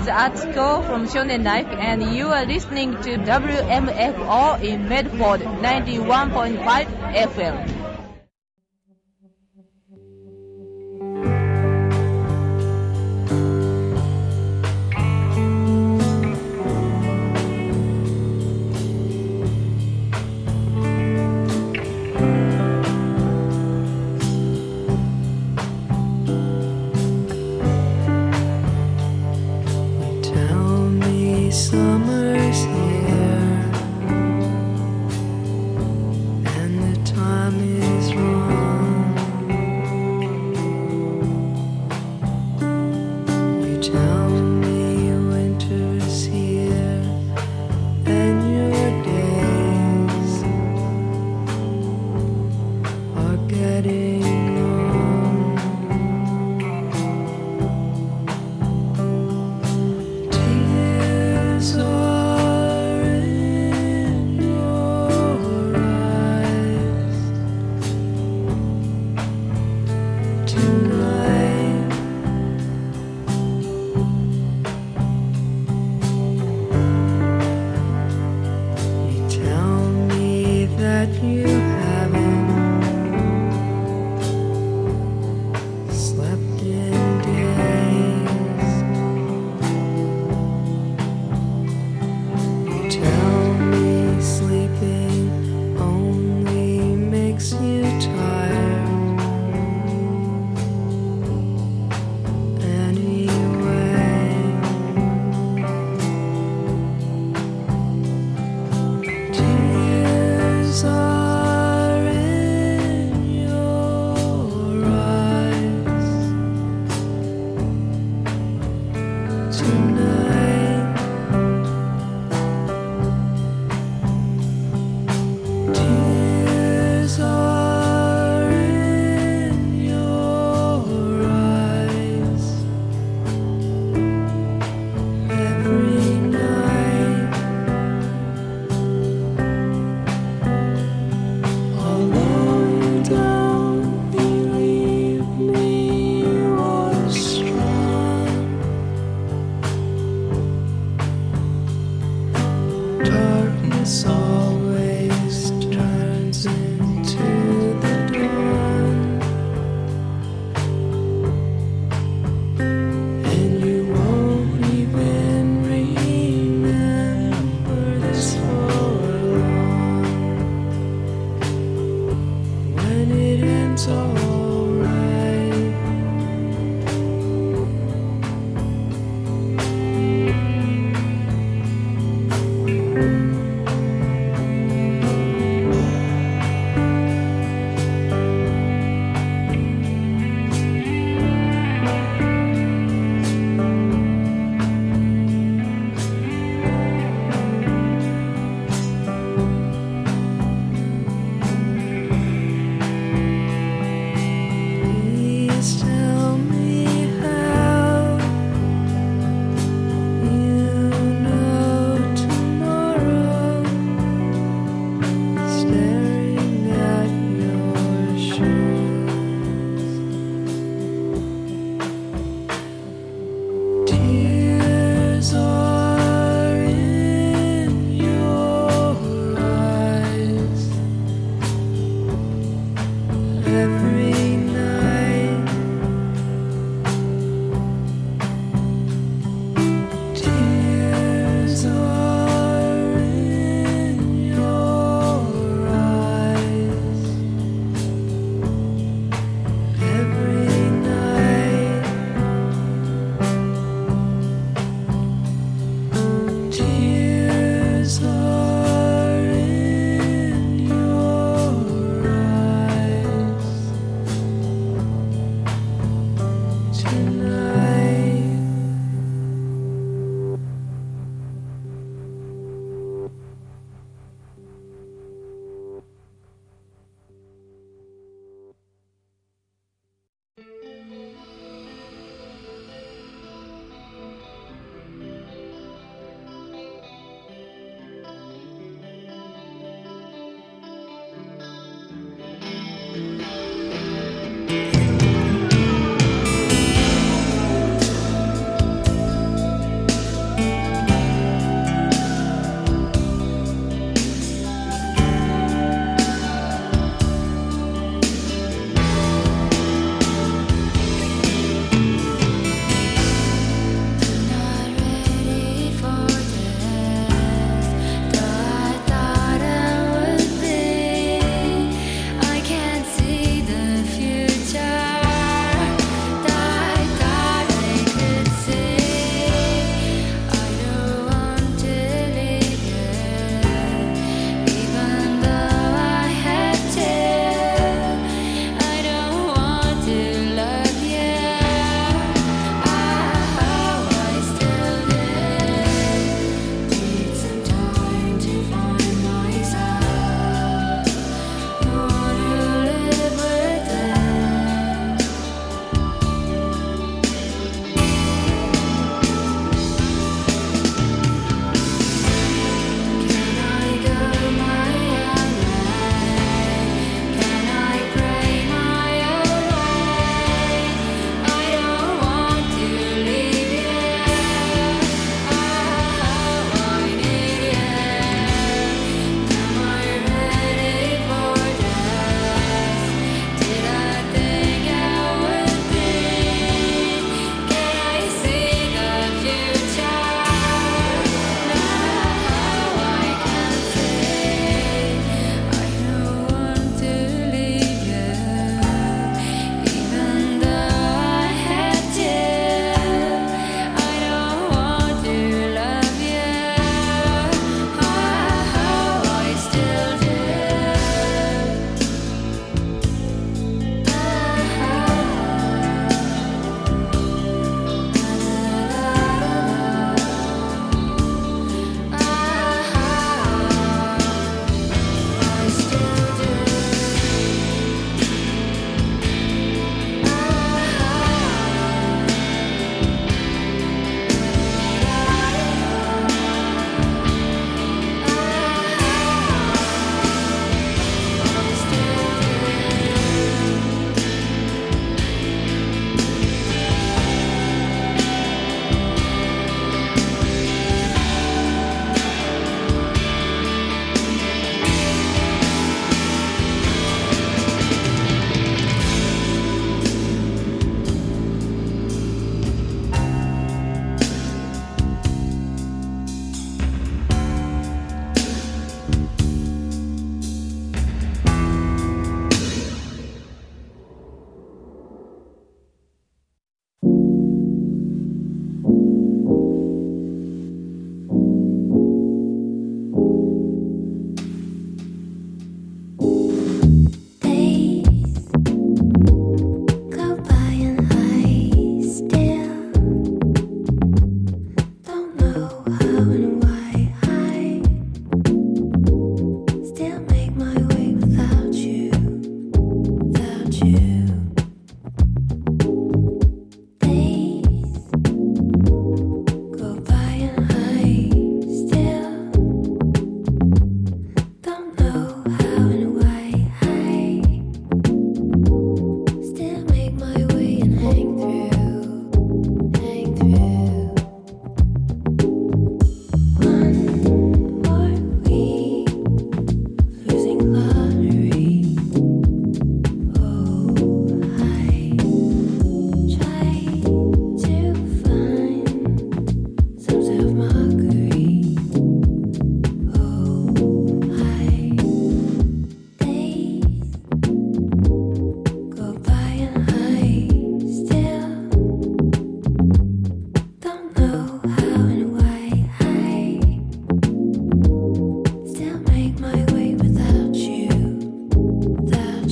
is Atsuko from Shonen Life, and you are listening to WMFO in Medford 91.5 FM. Summer's here, and the time is wrong. You tell me winter's here, and your days are getting long. Tears are in your eyes tonight. You tell me that you haven't slept in days. You tell me sleeping only makes you tired. Anyway, tears are in your eyes tonight. Tears are in your eyes every night. Although don't believe me, you are strong. Darkness always turns into the dawn, and you won't even remember this for long. When it ends, alright. Please tell me how you know tomorrow. Staring at your shoes. Tears are in your eyes every night. Tears are in your eyes every night. Tears are in your eyes tonight.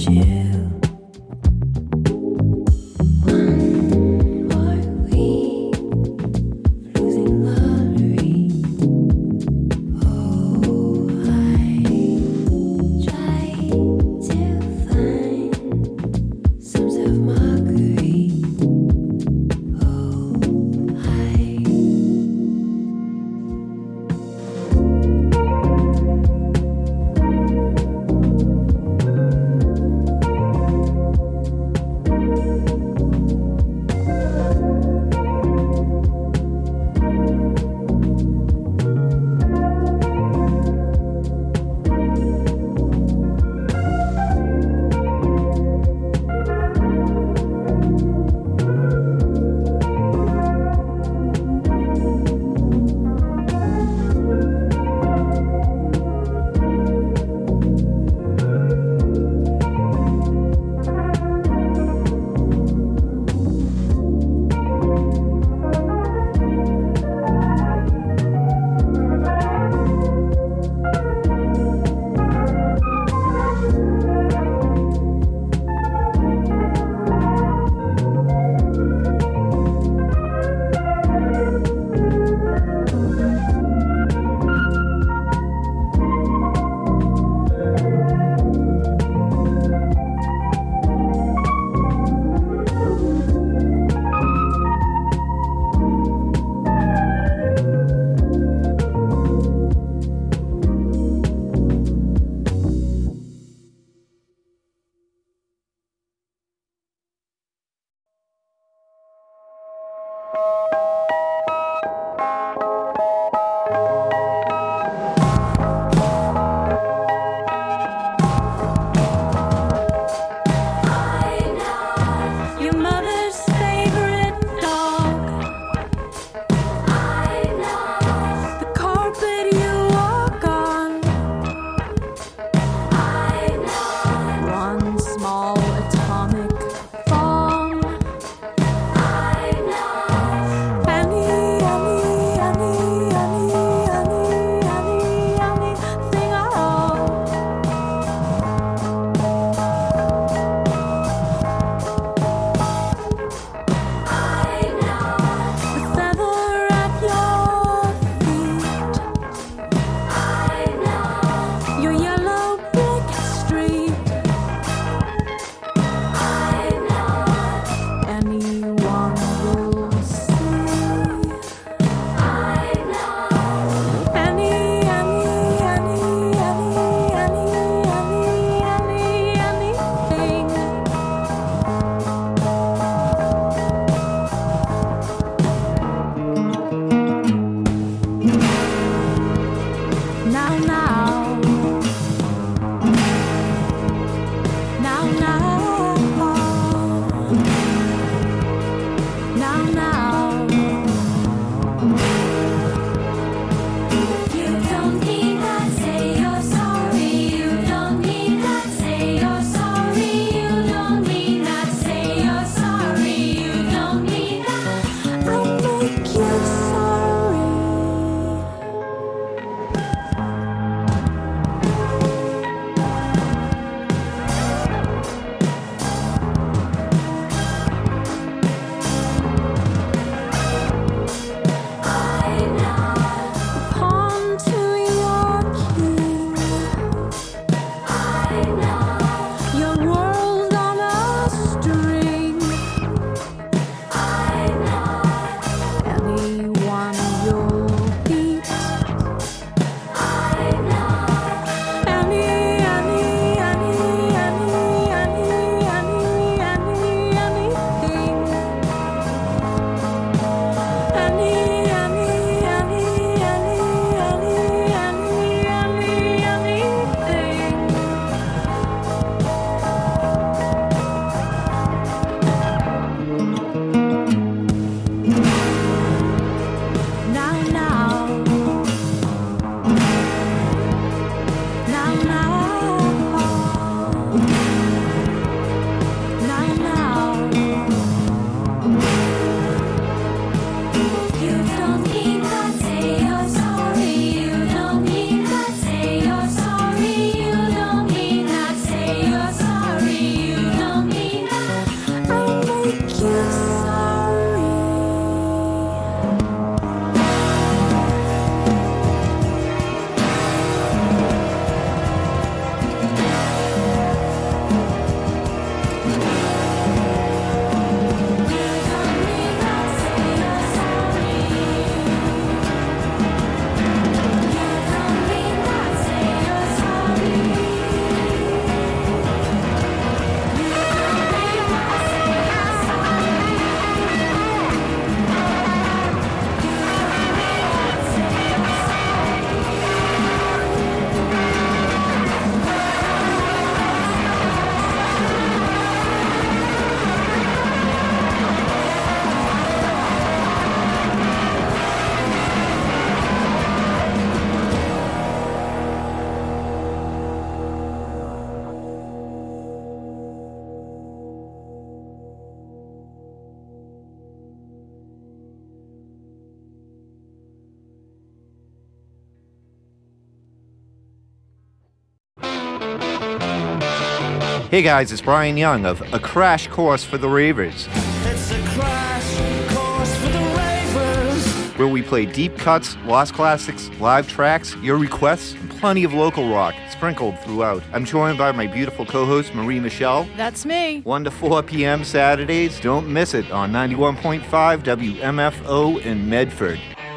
chill. One more week, losing lottery. Oh, I try to find some self-mockery. Oh, I your mother's favorite dog. The carpet you walk on. One small atomic bomb. Anything at all. The feather at your feet. Your yellow brick street. Anyone will see. Anything. Now, now, now, now, now. You don't need that, say you're sorry. You don't need that, say you're sorry. You don't need that, say you're sorry. You don't need that. I'll make you sorry. Hey guys, it's Brian Young of A Crash Course for the Ravers. It's a crash course for the ravers. Where we play deep cuts, lost classics, live tracks, your requests, and plenty of local rock sprinkled throughout. I'm joined by my beautiful co-host, Marie Michelle. That's me. 1 to 4 p.m. Saturdays. Don't miss it on 91.5 WMFO in Medford.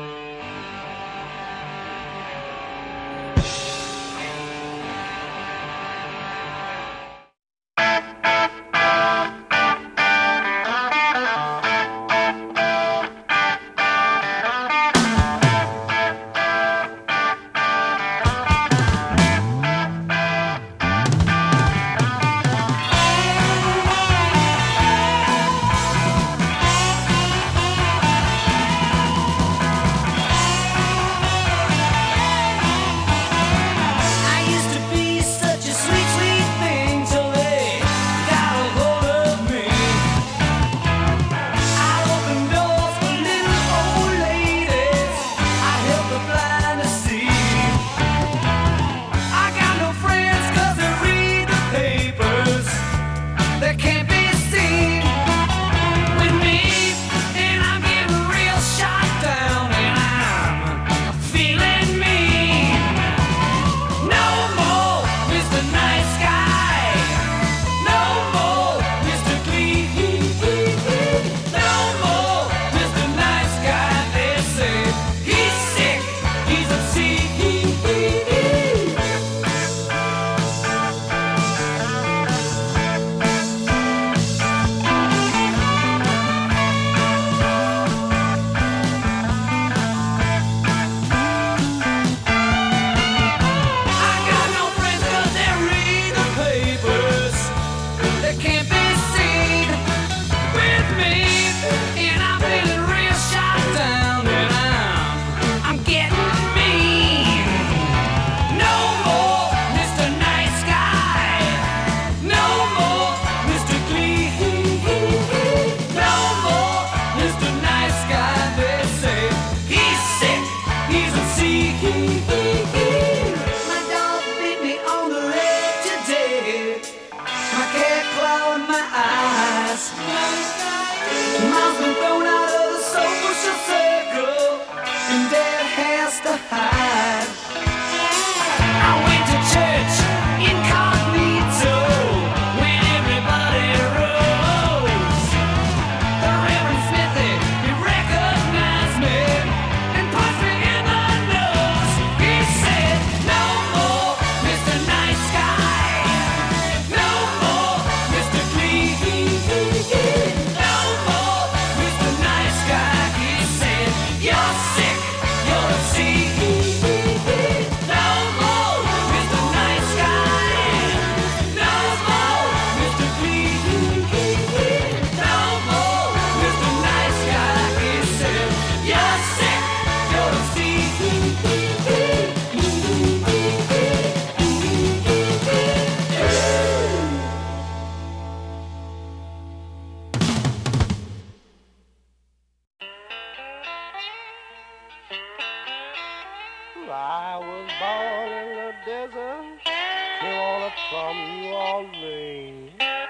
I was born in the desert, came on up from New Orleans.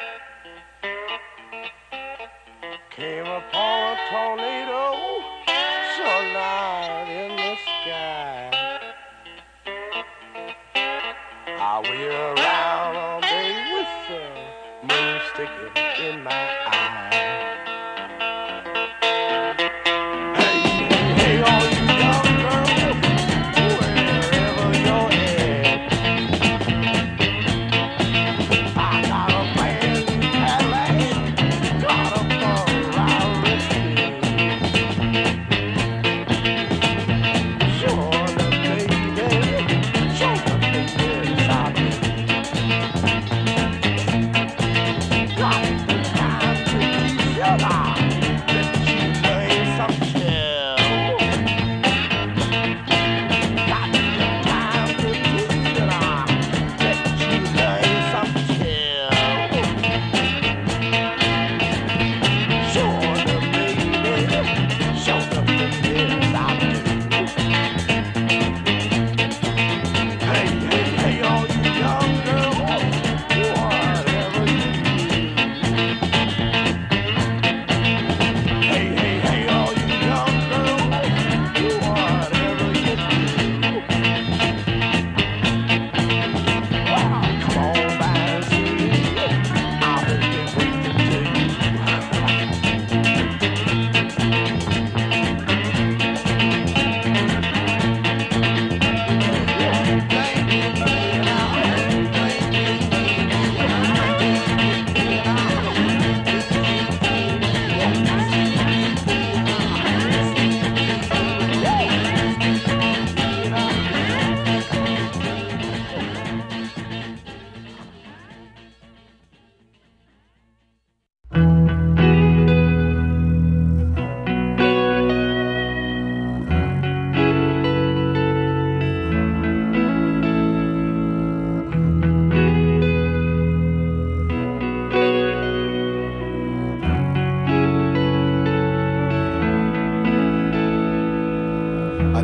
Came upon a tornado, sunlight in the sky. I wait around all day with the moon sticking in my eye. Hey, all you young girls, wherever you're at, I got a brand new Cadillac, got a Ferrari. Sure the baby, sure the baby inside me. Got the time to teach you.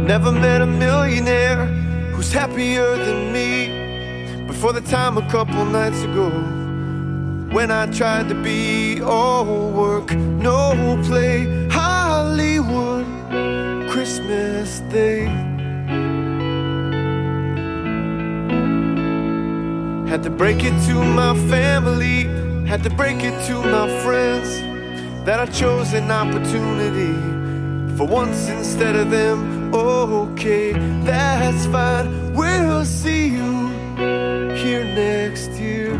never met a millionaire who's happier than me. But for the time a couple nights ago, when I tried to be all work, no play, Hollywood, Christmas Day. Had to break it to my family, had to break it to my friends, that I chose an opportunity for once instead of them. Okay, that's fine, we'll see you here next year.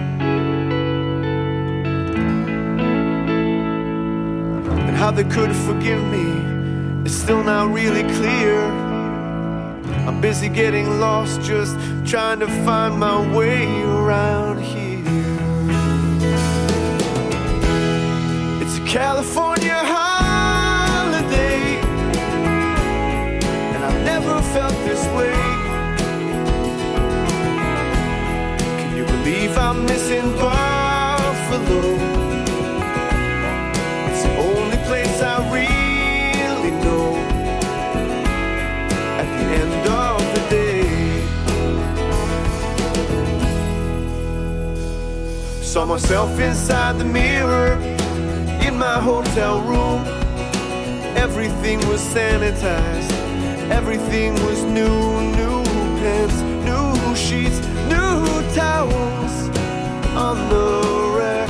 And how they could forgive me is still not really clear. I'm busy getting lost, just trying to find my way around here. It's a California holiday, and I've never felt this way. Can you believe I'm missing Buffalo? It's the only place I really know. At the end of the day, saw myself inside the mirror in my hotel room. Everything was sanitized, everything was new. New pens, new sheets, new towels on the rack.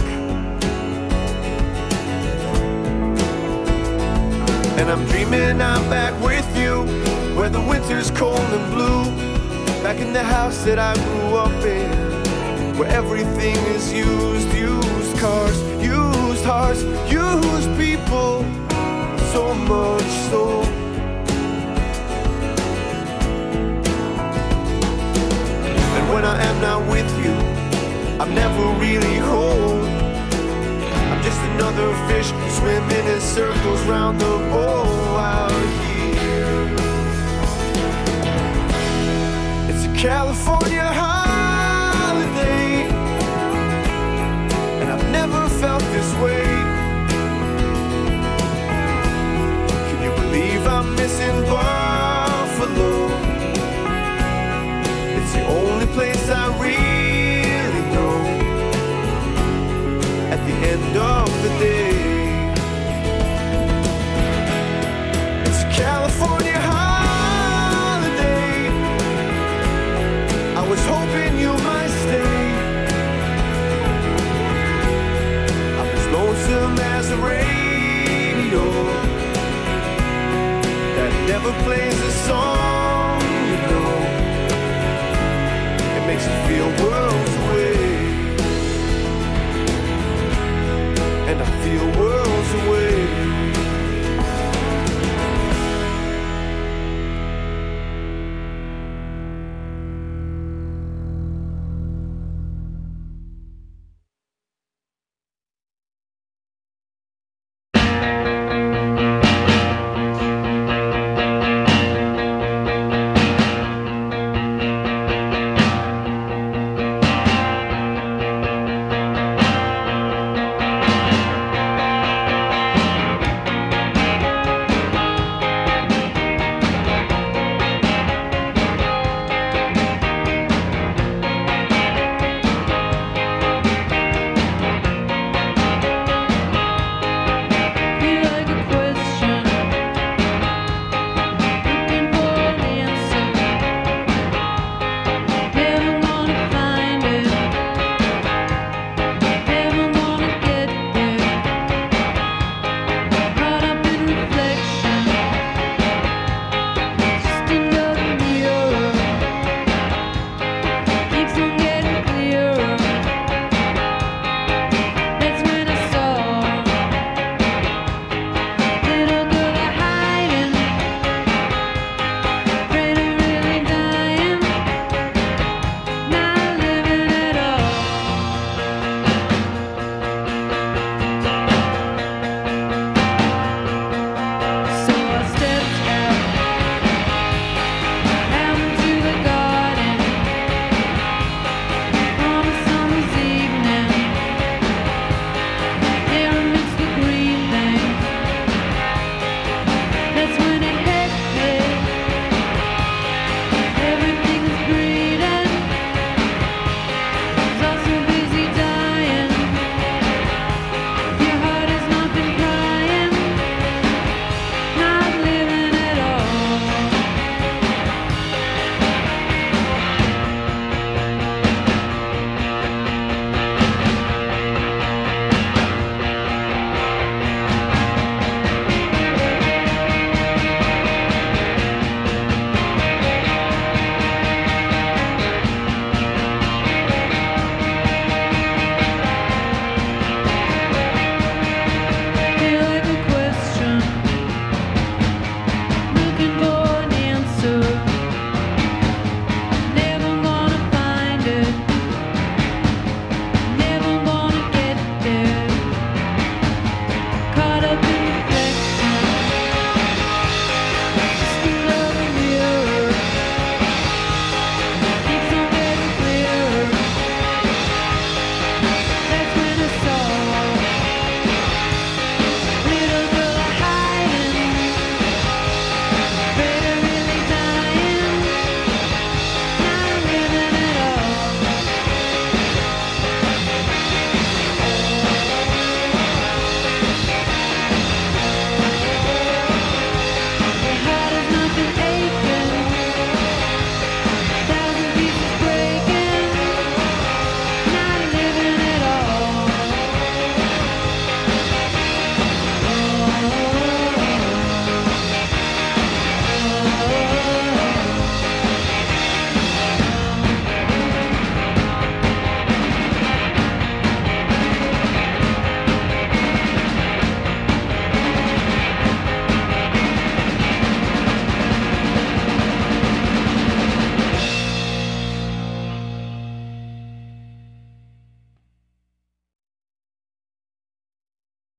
And I'm dreaming I'm back with you, where the winter's cold and blue, back in the house that I grew up in, where everything is used. Used cars, used hearts, used people, so much so. And when I am not with you, I'm never really whole. I'm just another fish swimming in circles round the bowl out here. It's a California holiday, and I've never felt this way. Can you believe I'm missing Buffalo? It's the only place I really know. At the end of the day, it's a California holiday. I was hoping you might stay. I'm as lonesome as a radio that never plays a song, you know. It makes you feel worlds away, and I feel worlds away.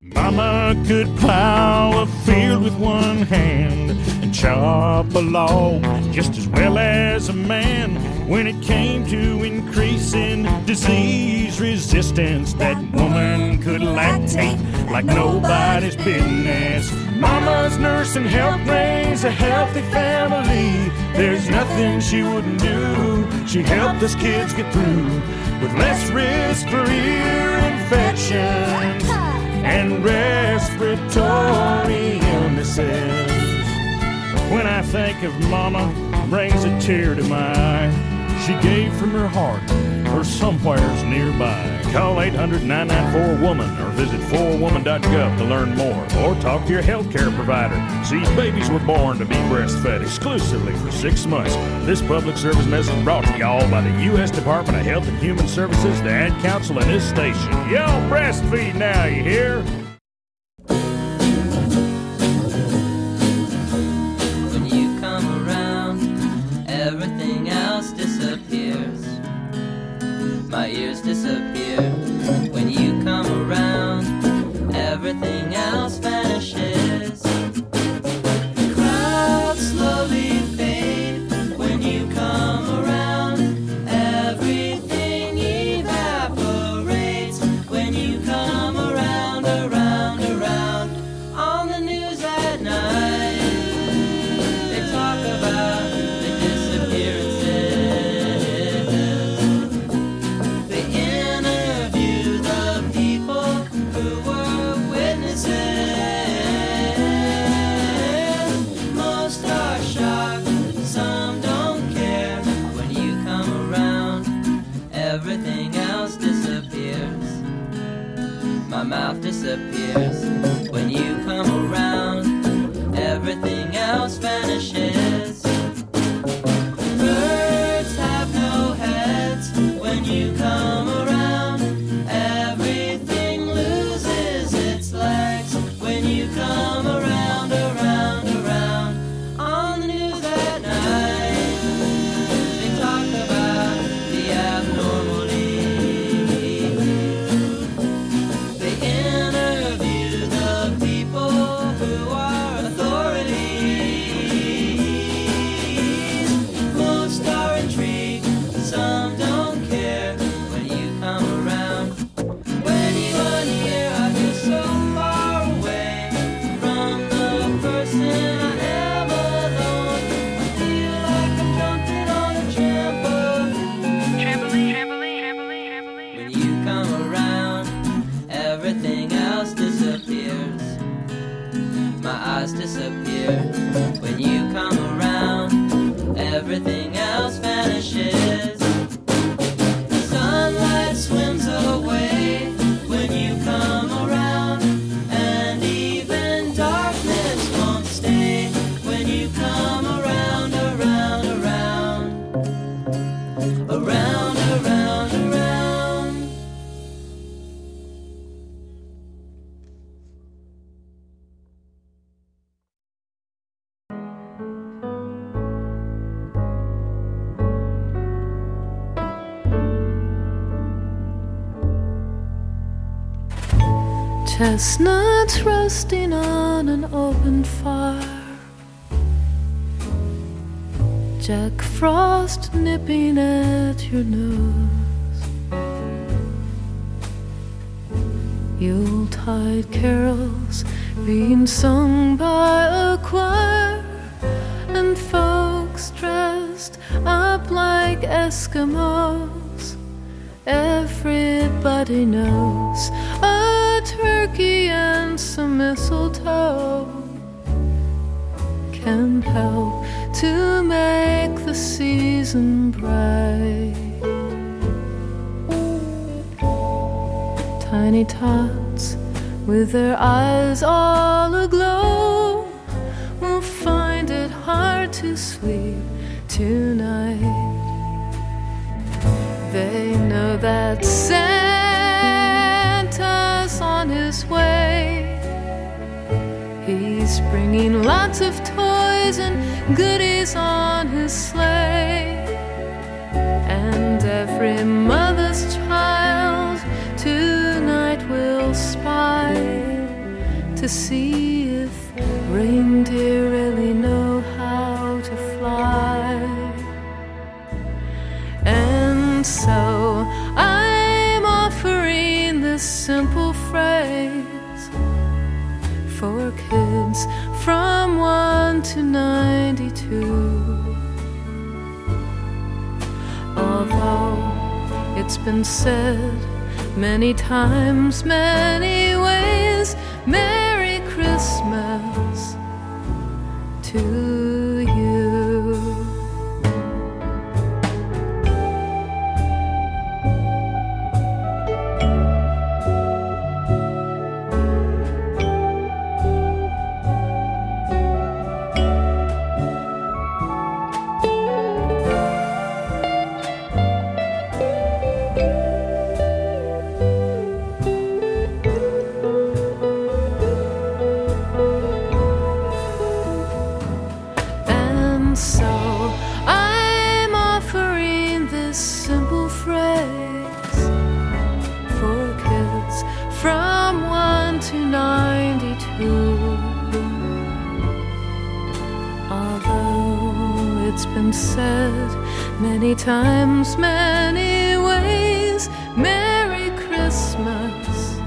Mama could plow a field with one hand and chop a log just as well as a man. When it came to increasing disease resistance, that woman could lactate like nobody's business. Mama's nursing helped raise a healthy family. There's nothing she wouldn't do. She helped us kids get through with less risk for ear infections and respiratory illnesses. When I think of Mama, brings a tear to my eye. She gave from her heart or somewheres nearby. Call 800-994-WOMAN or visit 4woman.gov to learn more, or talk to your healthcare provider. See, babies were born to be breastfed exclusively for 6 months. This public service message brought to y'all by the U.S. Department of Health and Human Services, the Ad Council, and this station. Y'all breastfeed now, you hear? When you come around, everything else disappears. My ears disappear. When you come around, everything else vanishes. Crowds slowly fade. When you come around, everything evaporates. When you come around, around, around. On the news at night, they talk about the disappearances. They interview the people who were witnesses. Most are shocked, some don't care. When you come around, everything else disappears. My mouth disappears. When you come around, everything else vanishes. Birds have no heads. When you come around, everything loses its legs. When you come around, around, around. On the news at night, they talk about the abnormalities. They interview the people who are authorities. Most are intrigued, some don't care. When you come around, anyone here, I feel so far away from the person I am alone. I feel like I'm jumping on a trampoline. When you come around, everything else disappears. My eyes disappear. When you come around, everything else vanishes. Sunlight swims away when you come around, and even darkness won't stay when you come around, around, around, around, around, around. Chestnuts roasting on an open fire, Jack Frost nipping at your nose, Yuletide carols being sung by a choir, and folks dressed up like Eskimos. Everybody knows a turkey and some mistletoe can help to make the season bright. Tiny tots with their eyes all aglow will find it hard to sleep tonight. They know that Santa's on his way. He's bringing lots of toys and goodies on his sleigh. And every mother's child tonight will spy to see if reindeer really know how to fly. And so I'm offering this simple phrase for kids from 1 to 92. Although it's been said many times, many ways, Merry Christmas to you. Said many times, many ways, Merry Christmas,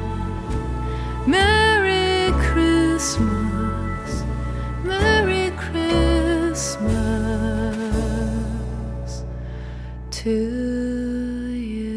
Merry Christmas, Merry Christmas to you.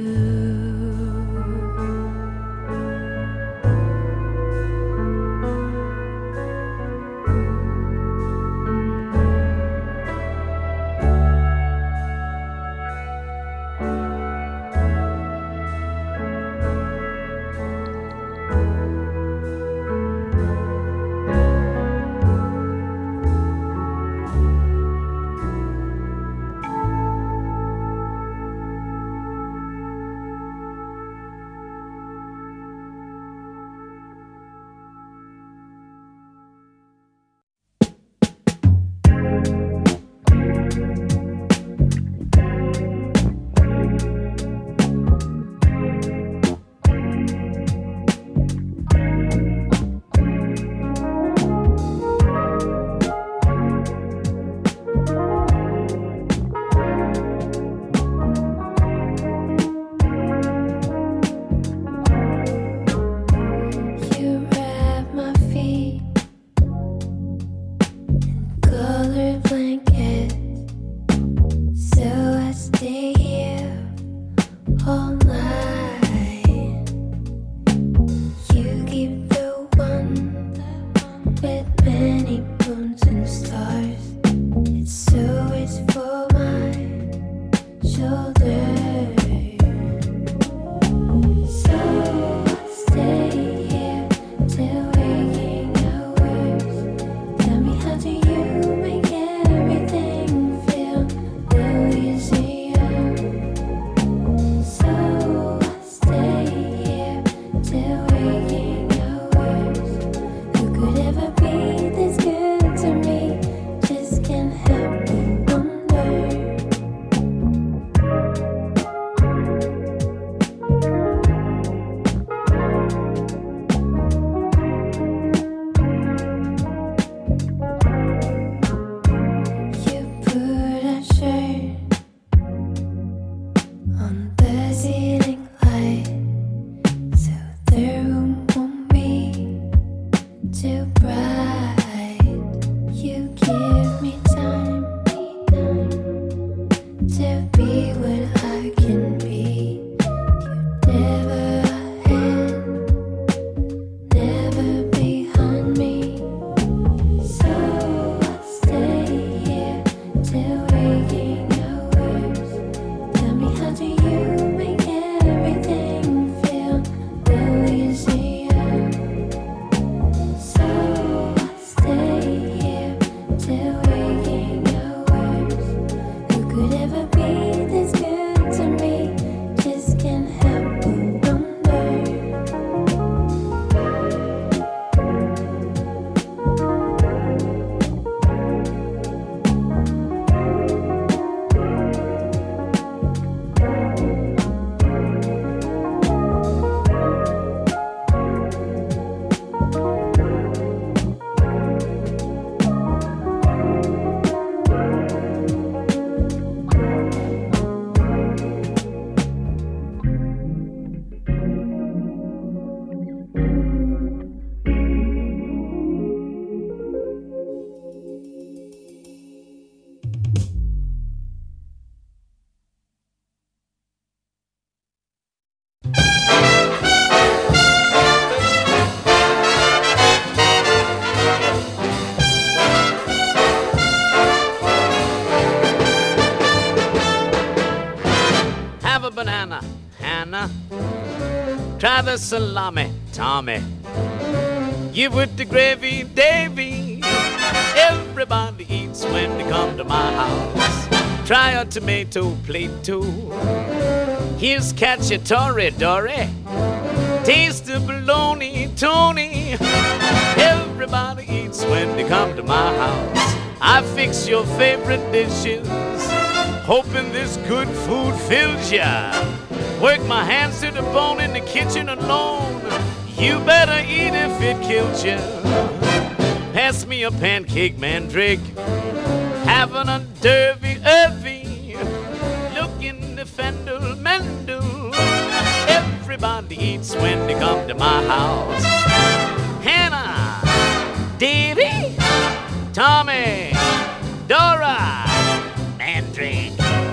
the salami, Tommy. Give with the gravy, Davy. Everybody eats when they come to my house. Try a tomato plate too. Here's cacciatore, Dory. Taste the bologna, Tony. Everybody eats when they come to my house. I fix your favorite dishes, hoping this good food fills ya. Work my hands to the bone in the kitchen alone. You better eat if it kills ya. Pass me a pancake, mandrake. Having a derby, earthy. Looking the fendel, mendel. Everybody eats when they come to my house. Hannah, Davy, Tommy, Dora, Mandrake.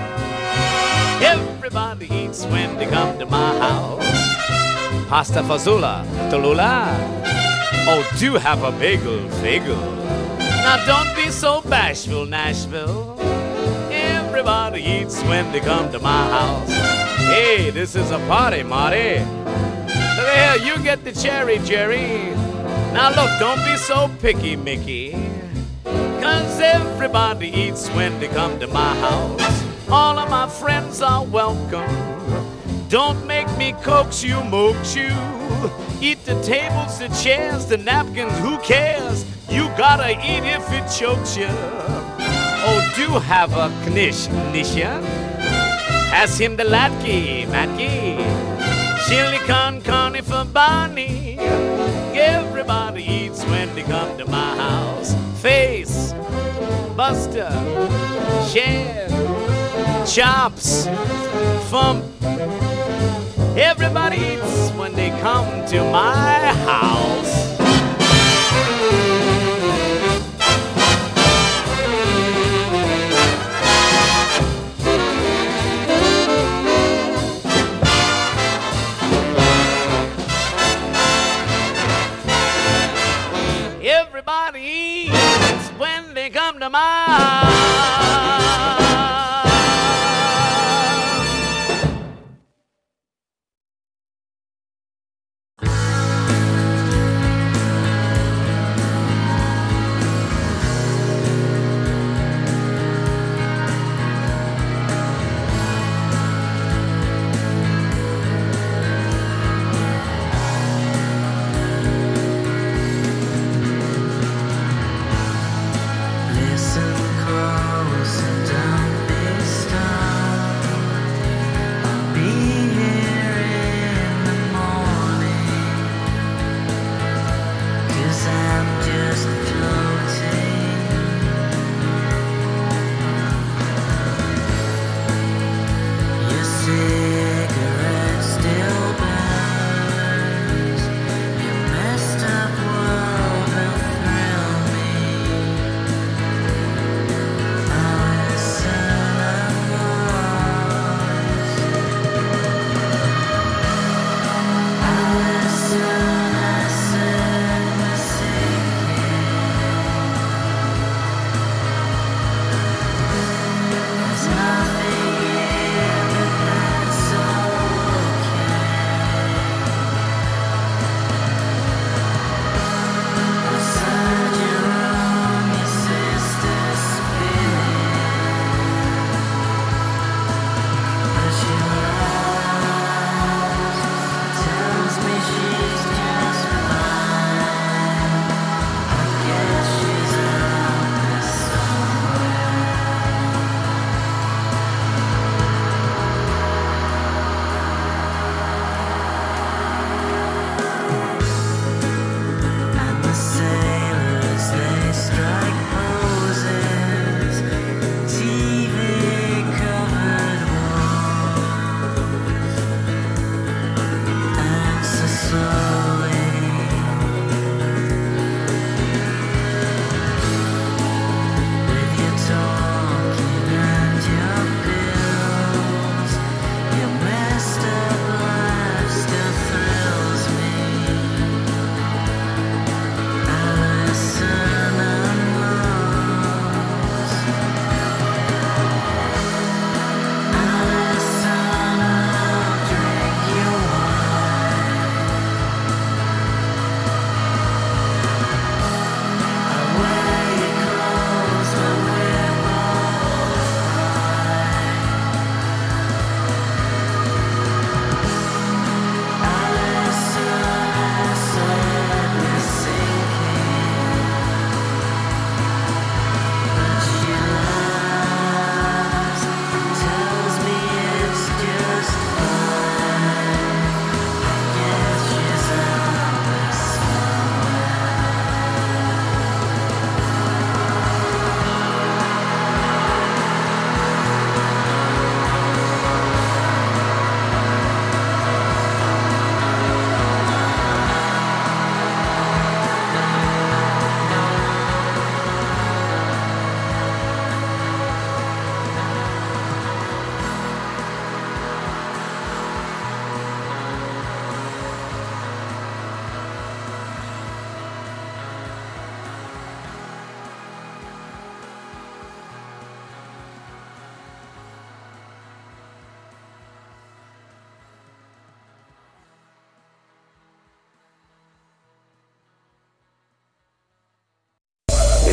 Everybody eats when they come to my house. Pasta fazola, Tallulah. Oh, do have a bagel, fagel. Now don't be so bashful, Nashville. Everybody eats when they come to my house. Hey, this is a party, Marty. Look here, you get the cherry, Jerry. Now look, don't be so picky, Mickey. 'Cause everybody eats when they come to my house. All of my friends are welcome. Don't make me coax you, moax you. Eat the tables, the chairs, the napkins, who cares? You gotta eat if it chokes you. Oh, do have a knish, Nisha. Pass him the latke, matke. Chili con carne for Barney. Everybody eats when they come to my house. Face, Buster, Share, Chops, Fump. Everybody eats when they come to my house. Everybody eats when they come to my house. Listen, Carl.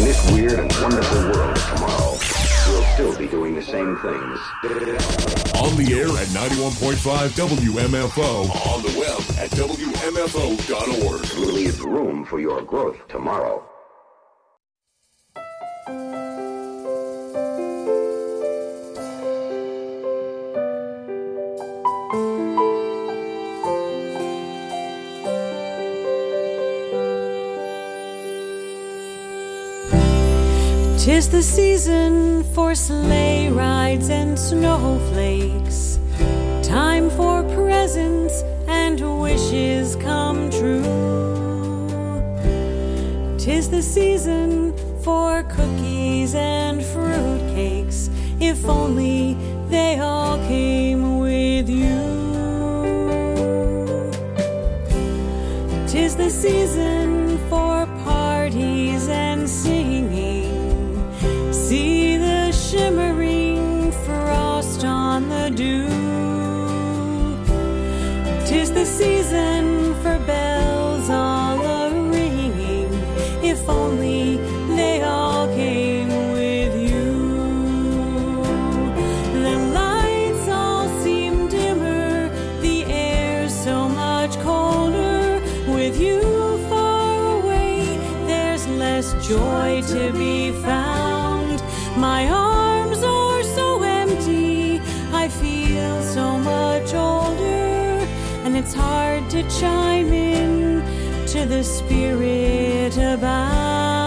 this weird and wonderful world of tomorrow, we'll still be doing the same things. On the air at 91.5 WMFO. On the web at WMFO.org. Leave room for your growth tomorrow. Tis the season for sleigh rides and snowflakes, time for presents and wishes come true. Tis the season for cookies and fruitcakes, if only they all came with you. Tis the season for parties and singing, see the shimmering frost on the dew. Tis the season for bells all a-ringing, if only they all came with you. The lights all seem dimmer, the air's so much colder. With you far away, there's less joy to be found. My arms are so empty, I feel so much older, and it's hard to chime in to the spirit about.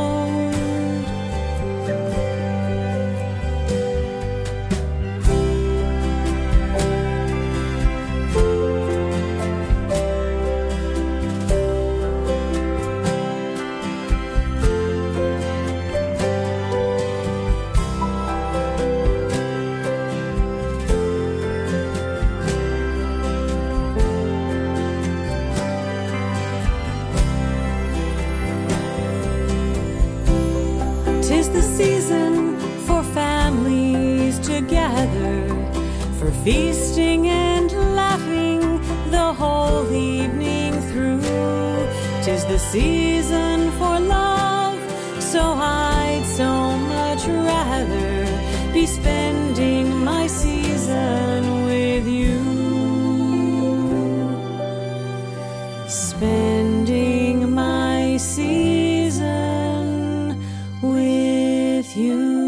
Season for families to gather, for feasting and laughing the whole evening through. 'Tis the season for love, so I'd so much rather be spending my season with you. Spending my season with you.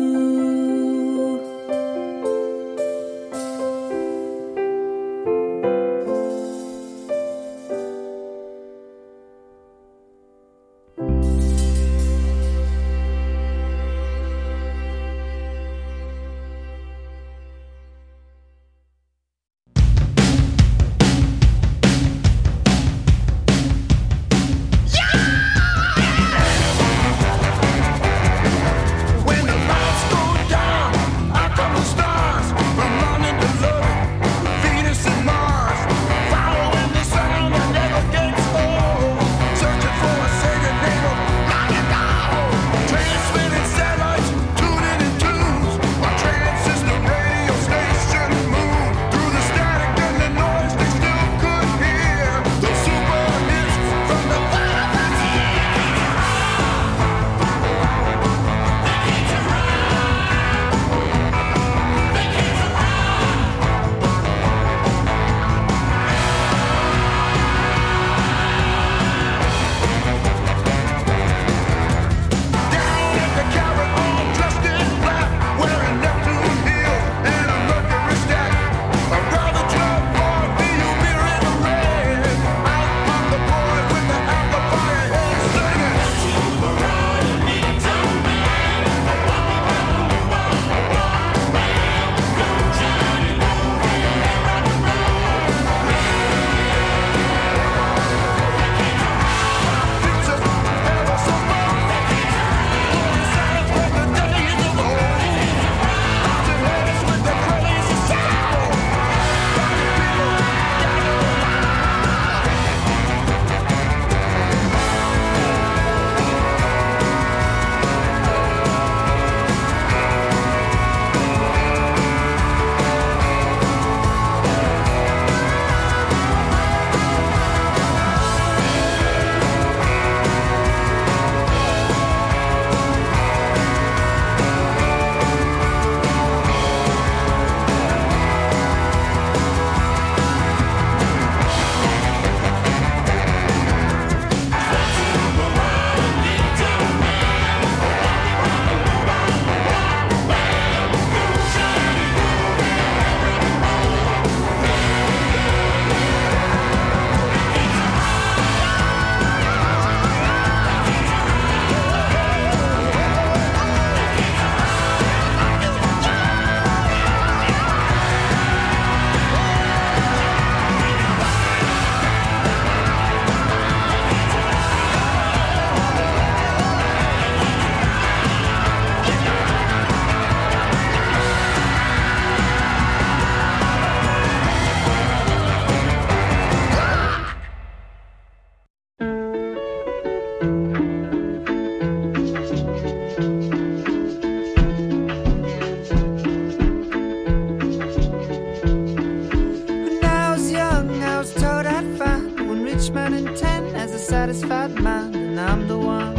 unsatisfied mind, and I'm the one.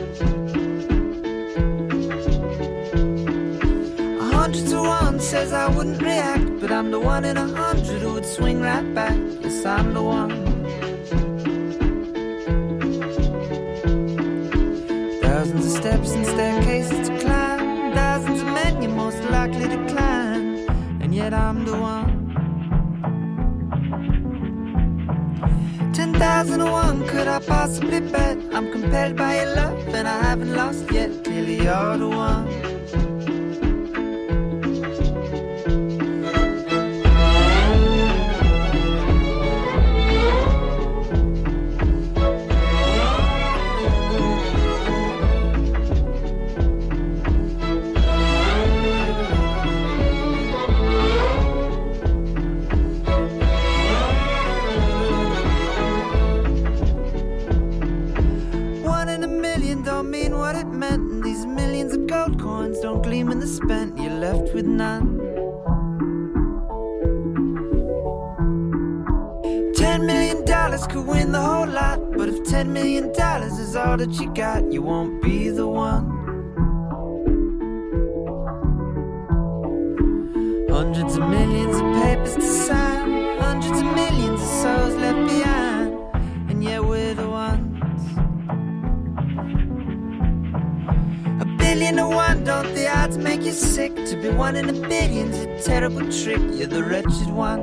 100 to 1 says I wouldn't react, but I'm the 1 in 100 who would swing right back. Yes, I'm the one. Thousands of steps and staircases to climb, thousands of men you're most likely to climb, and yet I'm the one. 10,001 could I possibly bet? I'm compelled by your love and I haven't lost yet. Clearly you're the one. Don't gleam in the spent, you're left with none. 10 million dollars could win the whole lot, but if 10 million dollars is all that you got, you won't be the one. Hundreds of millions of papers to sign, hundreds of millions of souls left behind, and yet we're the ones. 1,000,000,000 to 1, don't the odds make you sick? To be 1 in a billion's a terrible trick. You're the wretched one.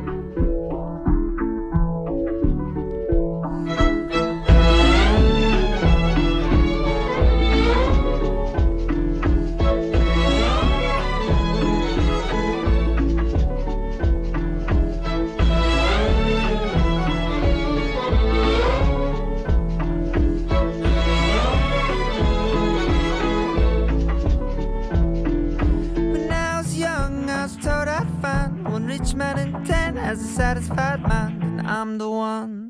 Man in 10 has a satisfied mind, and I'm the one.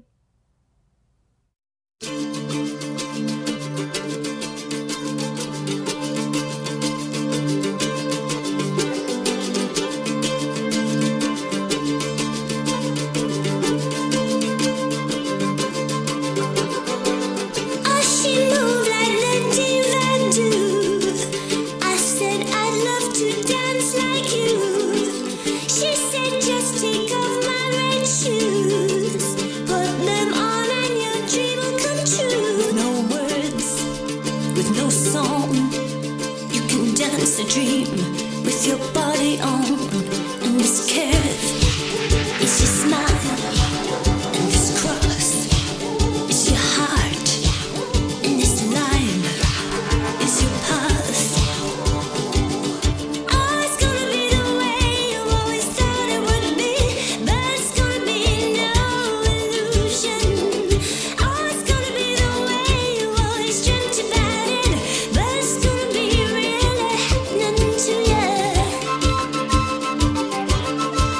A dream with your body on, and this curve is your smile, and this cross is your heart, and this line is your path. Oh, it's gonna be the way you always thought it would be, but it's gonna be no illusion. Oh, it's gonna be the way you always dreamt about it, but it's gonna be really to you.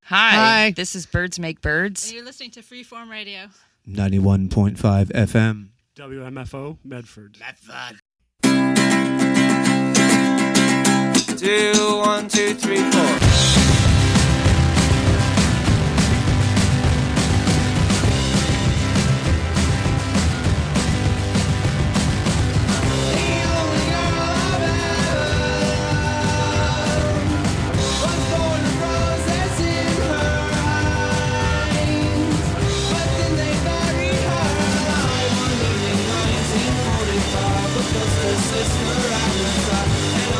Hi. This is Birds Make Birds. And you're listening to Freeform Radio. 91.5 FM. WMFO, Medford. 2, 1, 2, 3, 4.